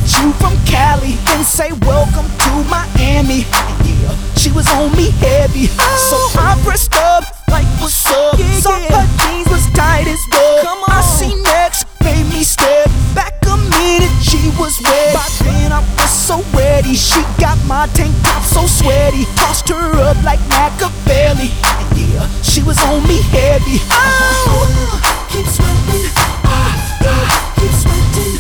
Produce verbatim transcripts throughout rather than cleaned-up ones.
you from Cali and say welcome to Miami. And yeah, she was on me heavy, so I pressed up like what's up. Saw her jeans was tight as well. I seen next, made me step back a minute. She was wet. By then I was so ready. She got my tank top so sweaty. Tossed her up like Machiavelli. And yeah, she was on me heavy. Oh, keep sweating. Keep sweating.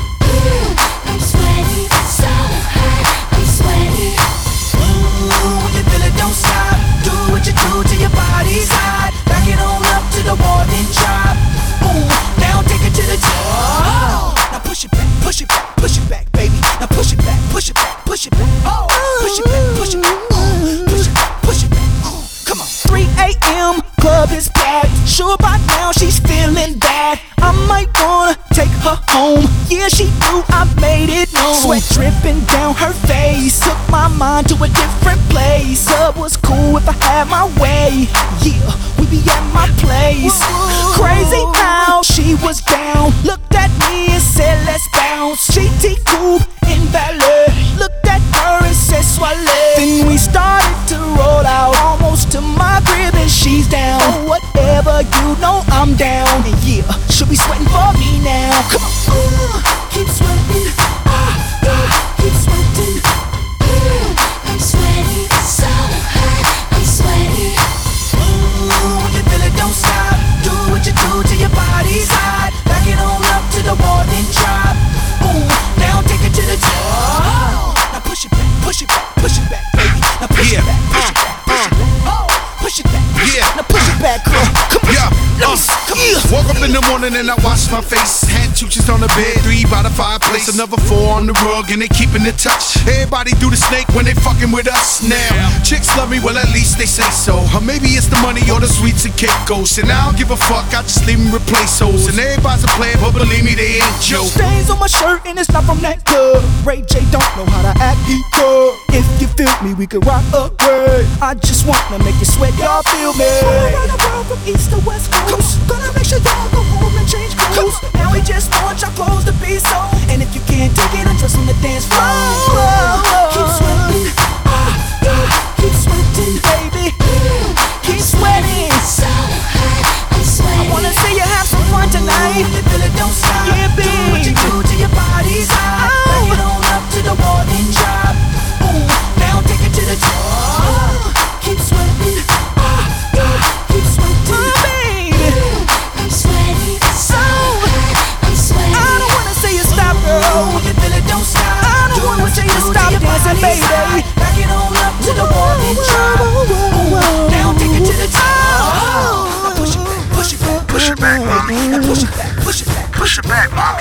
I'm sweaty, so hot, I'm sweaty. Ooh, when you feel it, don't stop. Do what you do till your body's hot. Back it on up to the wall, then drop. Boom, now take it to the top. Now push it back, push it back, push it back, baby. Now push it back, push it back, push it back. Oh, push it back, push it back. Oh, push it back, push it back. Oh, come on. three a m, club is packed. Sure by now she's feeling bad. I might wanna take her home. Yeah, she knew I made it known. Sweat dripping down her face took my mind to a different place. Club was cool if I had my way. Yeah, we be at my place. Crazy how she was down. Looked at me and said let's bounce. G T coupe in ballet. Looked at her and said swallow. Then we started to roll out almost to my crib and she's down. Oh, whatever, you know I'm down. And yeah, she'll be sweating for me now. Come on. Uh, keep sweating. Uh, keep sweating. I'm sweaty, so hot, I'm sweaty. Ooh, when you feel it, don't stop. Do what you do till your body's hot. Back it on up to the wall, then drop. Boom, now take it to the top. Now push it back, push it back, push it back, baby. Now push Yeah. it back, push it back, push it back. Oh, push it back, push Yeah. it back. Now push it back, girl. Come on. Yeah. Come on. Come on. Woke up in the morning and I washed my face. Had two chicks on the bed, three by the fireplace, another four on the rug, and they keeping it touch. Everybody do the snake when they fucking with us now. Chicks love me, well at least they say so. Or maybe it's the money or the sweets and cake ghosts. And I don't give a fuck, I just leave them replace hoes. And everybody's a player, but believe me, they ain't Joe. Stains on my shirt and it's not from that club. Ray J don't know how to act, he could. If you feel me, we could rock a word. I just wanna make you sweat, y'all feel me. All around the world from east to west coast. Gonna make sure y'all go home and change clothes. Now we just want your clothes to be so. And if you can't take it, undress on the dance floor. Keep sweating. Keep sweating, baby. Keep sweating. So hot, I'm sweaty. I wanna see you have some fun tonight. If you feel it, don't stop. Yeah, baby. Do what you do till your body's hot. Back it on up to the wall, then drop. Boom, now take it to the top. Keep sweating. Keep sweating, oh, baby. I'm sweaty, so hot, I'm sweaty. I don't wanna see you stop, girl. If you feel it, don't stop. I don't wanna see you stop dancing, baby. Back it on up to the wall, then drop. Boom, now take it to the top. Now push it back, push it back, push it back, baby. Now push it back, push it back, push it back.